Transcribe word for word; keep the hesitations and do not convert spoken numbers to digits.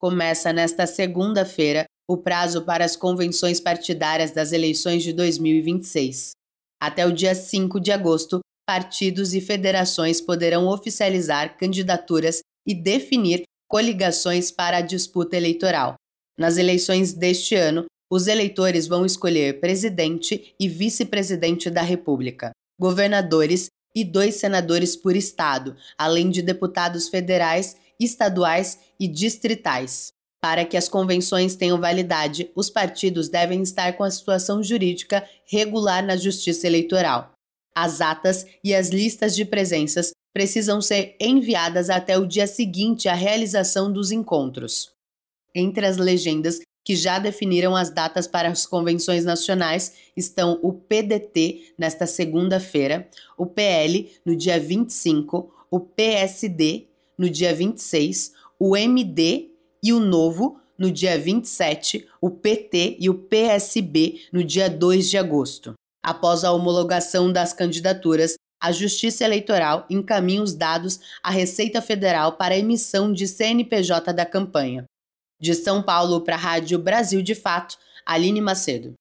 Começa nesta segunda-feira o prazo para as convenções partidárias das eleições de dois mil e vinte e seis. Até o dia cinco de agosto, partidos e federações poderão oficializar candidaturas e definir coligações para a disputa eleitoral. Nas eleições deste ano, os eleitores vão escolher presidente e vice-presidente da República, governadores e dois senadores por estado, além de deputados federais, estaduais e distritais. Para que as convenções tenham validade, os partidos devem estar com a situação jurídica regular na Justiça Eleitoral. As atas e as listas de presenças precisam ser enviadas até o dia seguinte à realização dos encontros. Entre as legendas que já definiram as datas para as convenções nacionais estão o P D T nesta segunda-feira, o P L no dia vinte e cinco, o P S D no dia vinte e seis, o M D e o Novo no dia vinte e sete, o P T e o P S B no dia dois de agosto. Após a homologação das candidaturas, a Justiça Eleitoral encaminha os dados à Receita Federal para a emissão de C N P J da campanha. De São Paulo para a Rádio Brasil de Fato, Aline Macedo.